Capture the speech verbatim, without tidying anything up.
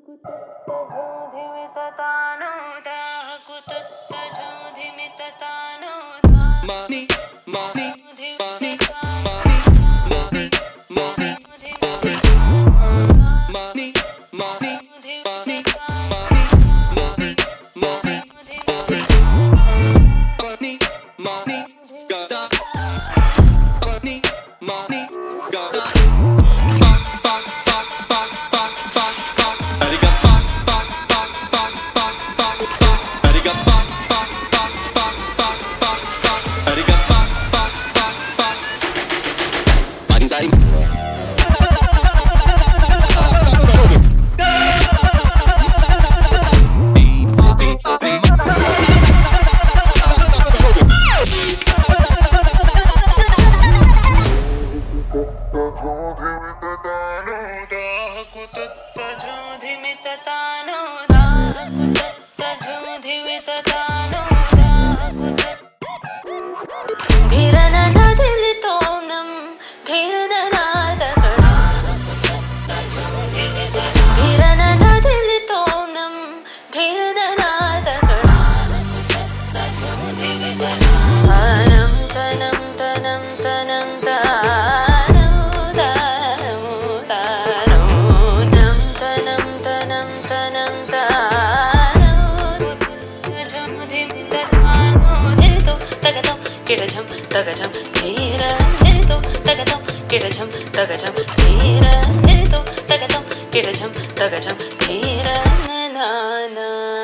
Money, money, money, money, money, money, money, money, gotta, money, money, gotta. Fuck, fuck, fuck, fuck, fuck, fuck, fuck. Ariga, fuck, fuck, fuck, fuck, fuck, fuck, fuck. Ariga, fuck, fuck, fuck, fuck, fuck, fuck, fuck. Ariga, fuck, fuck, fuck, fuck. Fucking sorry. Kidajam, tagajam, dhira, dhirito, tagadam, kidajam, tagajam, dhira, dhirito, tagadam, kidajam, tagajam, dhira, na na na.